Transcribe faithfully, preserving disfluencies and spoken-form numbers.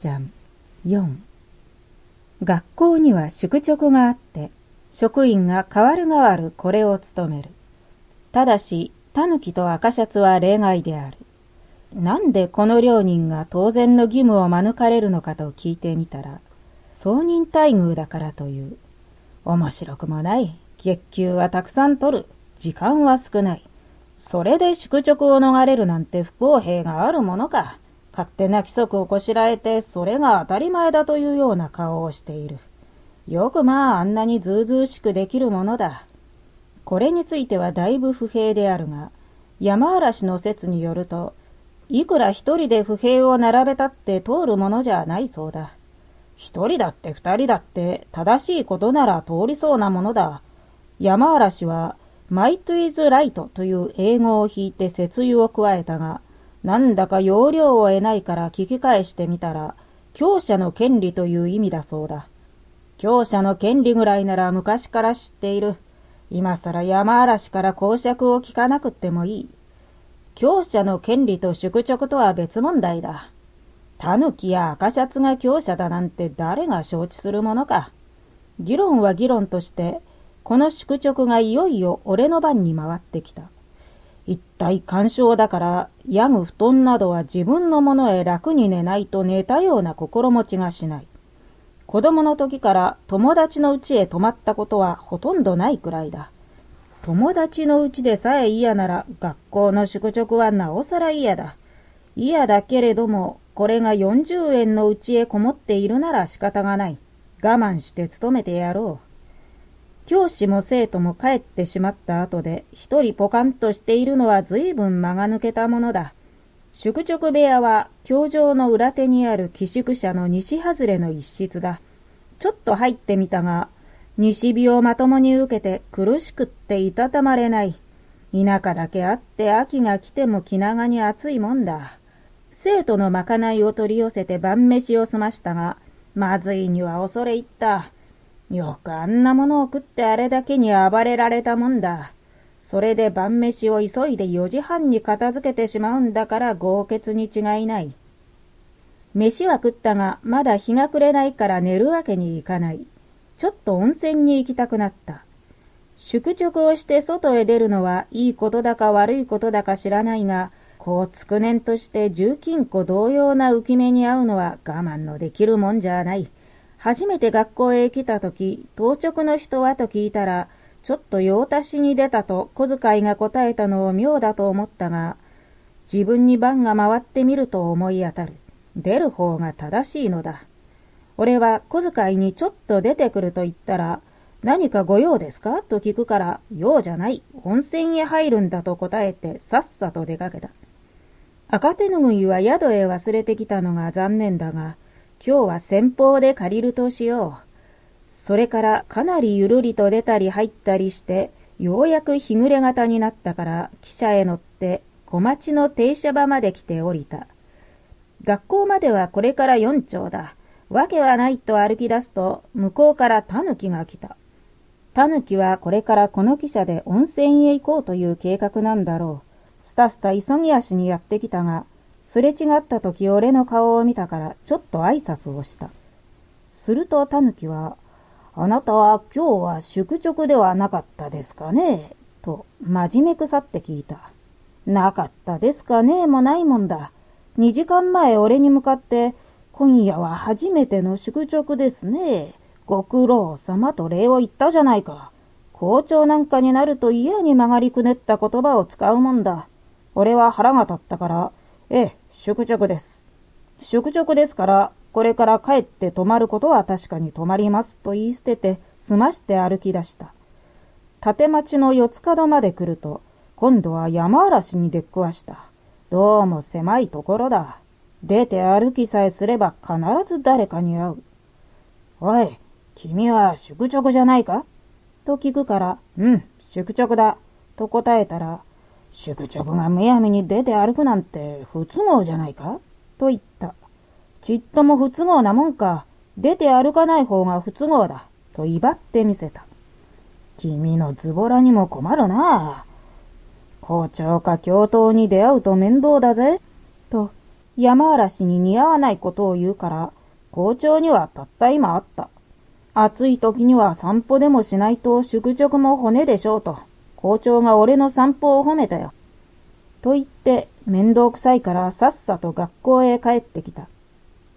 ちゃん。よん。学校には宿直があって、職員が代わる代わるこれを務める。ただし、タヌキと赤シャツは例外である。なんでこの両人が当然の義務を免れるのかと聞いてみたら、総任待遇だからという。面白くもない。月給はたくさん取る。時間は少ない。それで宿直を逃れるなんて不公平があるものか。勝手な規則をこしらえて、それが当たり前だというような顔をしている。よくまああんなにずうずうしくできるものだ。これについてはだいぶ不平であるが、山嵐の説によると、いくら一人で不平を並べたって通るものじゃないそうだ。一人だって二人だって正しいことなら通りそうなものだ。山嵐は、might is right という英語を引いて説諭を加えたが、なんだか要領を得ないから聞き返してみたら、強者の権利という意味だそうだ。強者の権利ぐらいなら昔から知っている。今さら山嵐から講釈を聞かなくってもいい。強者の権利と宿直とは別問題だ。タヌキや赤シャツが強者だなんて誰が承知するものか。議論は議論として、この宿直がいよいよ俺の番に回ってきた。一体干渉だから、ヤグ布団などは自分のものへ楽に寝ないと寝たような心持ちがしない。子供の時から友達の家へ泊まったことはほとんどないくらいだ。友達の家でさえ嫌なら学校の宿直はなおさら嫌だ。嫌だけれども、これがよんじゅうえんの家へこもっているなら仕方がない。我慢して勤めてやろう。教師も生徒も帰ってしまった後で一人ポカンとしているのは随分間が抜けたものだ。宿直部屋は教場の裏手にある寄宿舎の西外れの一室だ。ちょっと入ってみたが、西日をまともに受けて苦しくっていたたまれない。田舎だけあって秋が来ても気長に暑いもんだ。生徒のまかないを取り寄せて晩飯を済ましたが、まずいには恐れ入った。よくあんなものを食ってあれだけに暴れられたもんだ。それで晩飯を急いでよじはんに片付けてしまうんだから豪傑に違いない。飯は食ったがまだ日が暮れないから寝るわけにいかない。ちょっと温泉に行きたくなった。宿直をして外へ出るのはいいことだか悪いことだか知らないが、こうつくねんとして重金庫同様な浮き目に遭うのは我慢のできるもんじゃない。初めて学校へ来たとき、当直の人はと聞いたら、ちょっと用足しに出たと小遣いが答えたのを妙だと思ったが、自分に番が回ってみると思い当たる。出る方が正しいのだ。俺は小遣いにちょっと出てくると言ったら、何かご用ですかと聞くから、用じゃない、温泉へ入るんだと答えてさっさと出かけた。赤手ぬぐいは宿へ忘れてきたのが残念だが、今日は先方で借りるとしよう。それからかなりゆるりと出たり入ったりして、ようやく日暮れ型になったから汽車へ乗って小町の停車場まで来て降りた。学校まではこれから四丁だ。わけはないと歩き出すと向こうからタヌキが来た。タヌキはこれからこの汽車で温泉へ行こうという計画なんだろう。スタスタ急ぎ足にやってきたが、すれ違った時俺の顔を見たからちょっと挨拶をした。するとタヌキは、あなたは今日は宿直ではなかったですかねと真面目くさって聞いた。なかったですかねもないもんだ。二時間前俺に向かって、今夜は初めての宿直ですね。ご苦労様と礼を言ったじゃないか。校長なんかになると嫌に曲がりくねった言葉を使うもんだ。俺は腹が立ったから、ええ、宿直です。宿直ですから、これから帰って泊まることは確かに泊まりますと言い捨てて、済まして歩き出した。立町の四つ角まで来ると、今度は山嵐に出くわした。どうも狭いところだ。出て歩きさえすれば必ず誰かに会う。おい、君は宿直じゃないかと聞くから、うん、宿直だ。と答えたら、宿直がむやみに出て歩くなんて不都合じゃないかと言った。ちっとも不都合なもんか。出て歩かない方が不都合だ。と威張ってみせた。君のズボラにも困るな。校長か教頭に出会うと面倒だぜ。と山嵐に似合わないことを言うから、校長にはたった今あった。暑い時には散歩でもしないと宿直も骨でしょうと、校長が俺の散歩を褒めたよ。と言って面倒くさいからさっさと学校へ帰ってきた。